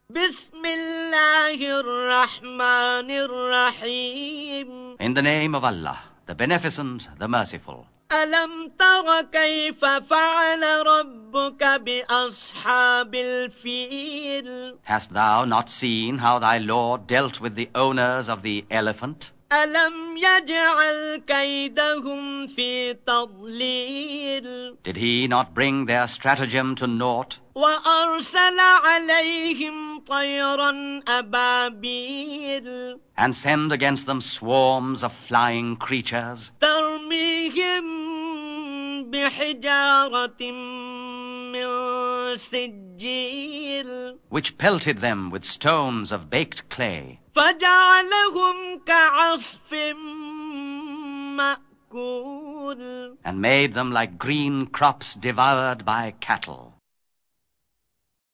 بسم الله الرحمن الرحيم. In the name of Allah, the Beneficent, the Merciful. ألم تر كيف فعل ربك بأصحاب الفيل؟ Hast thou not seen how thy Lord dealt with the owners of the elephant? ألم يجعل كيدهم في تضليل؟ Did he not bring their stratagem to naught? وأرسل عليهم طيرا أبابيل And send against them swarms of flying creatures? ترميهم بحجارة من سجيل Which pelted them with stones of baked clay? فجعلهم كعصف مأكول. And made them like green crops devoured by cattle.